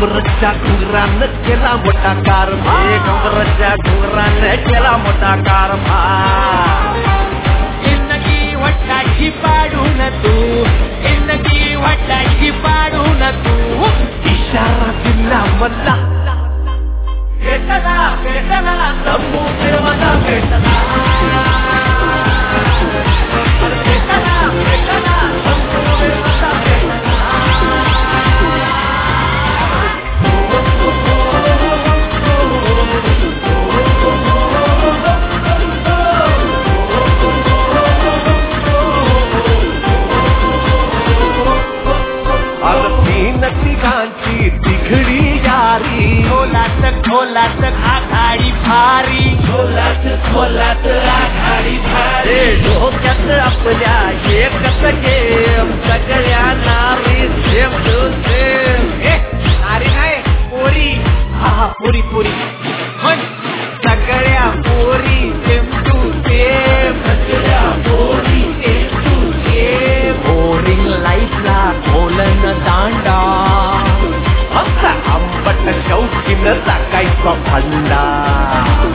कमरच्या घुंगरानं केला मोठा कारभार कमरच्या घुंगरानं केला मोठा कारभार जिंदगी वट्टाची पाडून तू जिंदगी वट्टाची पाडून तू इशारा दिला मला भेटला भेटला समुद्र मला भेटला भेटला भेटला समुद्र मला भेटला तिघांची तिघडी यारी खोलात आघाडी भारी खोलात आघाडी भारी डोक्यात आपल्या एकच गेम सगळ्या नारी सेम टू सेम नारी नाही पोरी हा पुरी पुरी सगळ्या पोरी सेम टू सेम सगळ्या पोरी सेम टू सेम बोरिंग लाईफला खोलन दांडा आंबट शौकीन टाकायचा फंडा